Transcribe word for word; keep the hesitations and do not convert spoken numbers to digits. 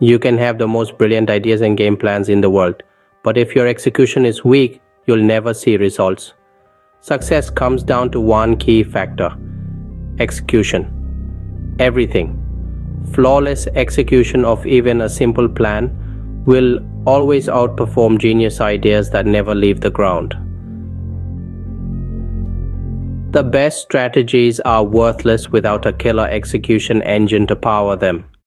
You can have the most brilliant ideas and game plans in the world, but if your execution is weak, you'll never see results. Success comes down to one key factor: execution. Everything. Flawless execution of even a simple plan will always outperform genius ideas that never leave the ground. The best strategies are worthless without a killer execution engine to power them.